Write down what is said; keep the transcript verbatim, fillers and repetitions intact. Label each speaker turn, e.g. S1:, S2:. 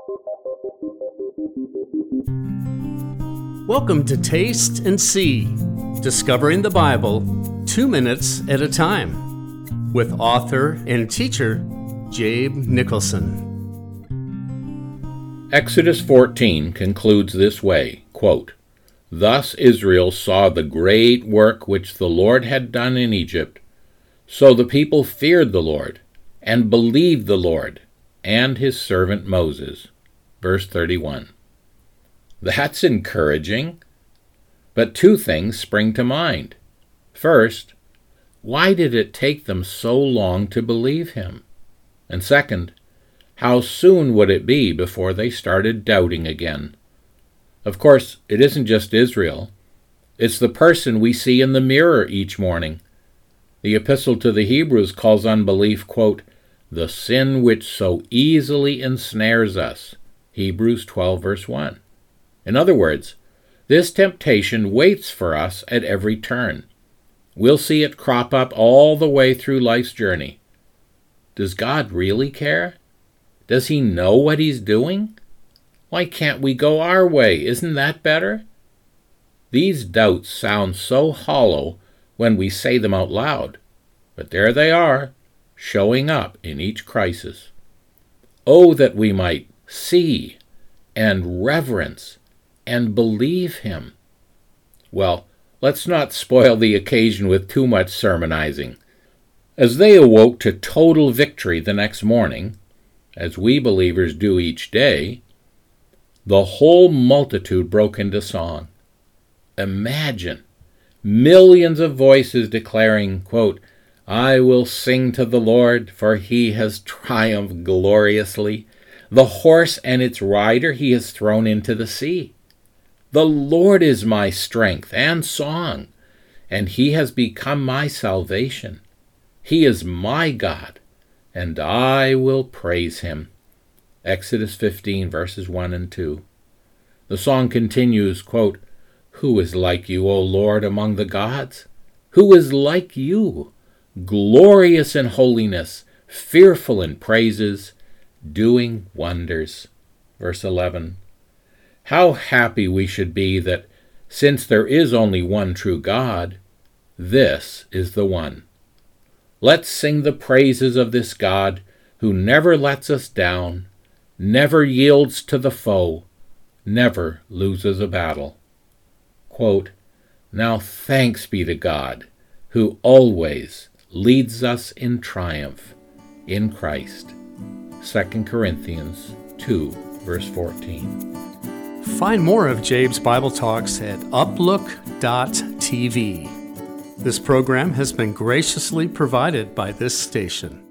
S1: Welcome to Taste and See, discovering the Bible two minutes at a time, with author and teacher Jabe Nicholson.
S2: Exodus fourteen concludes this way, quote, "Thus Israel saw the great work which the Lord had done in Egypt. So the people feared the Lord, and believed the Lord, and his servant Moses." Verse thirty-one. That's encouraging. But two things spring to mind. First, why did it take them so long to believe him? And second, how soon would it be before they started doubting again? Of course, it isn't just Israel. It's the person we see in the mirror each morning. The Epistle to the Hebrews calls unbelief, quote, "the sin which so easily ensnares us." Hebrews twelve, verse one. In other words, this temptation waits for us at every turn. We'll see it crop up all the way through life's journey. Does God really care? Does he know what he's doing? Why can't we go our way? Isn't that better? These doubts sound so hollow when we say them out loud, but there they are, showing up in each crisis. Oh, that we might see and reverence and believe him. Well, let's not spoil the occasion with too much sermonizing. As they awoke to total victory the next morning, as we believers do each day, the whole multitude broke into song. Imagine millions of voices declaring, quote, "I will sing to the Lord, for he has triumphed gloriously. The horse and its rider he has thrown into the sea. The Lord is my strength and song, and he has become my salvation. He is my God, and I will praise him." Exodus fifteen, verses one and two. The song continues, quote, "Who is like you, O Lord, among the gods? Who is like you, glorious in holiness, fearful in praises, doing wonders?" Verse eleven. How happy we should be that, since there is only one true God, this is the one. Let's sing the praises of this God who never lets us down, never yields to the foe, never loses a battle. Quote, "Now thanks be to God, who always leads us in triumph in Christ." Second Corinthians two, verse fourteen.
S1: Find more of Jabe's Bible Talks at uplook dot t v. This program has been graciously provided by this station.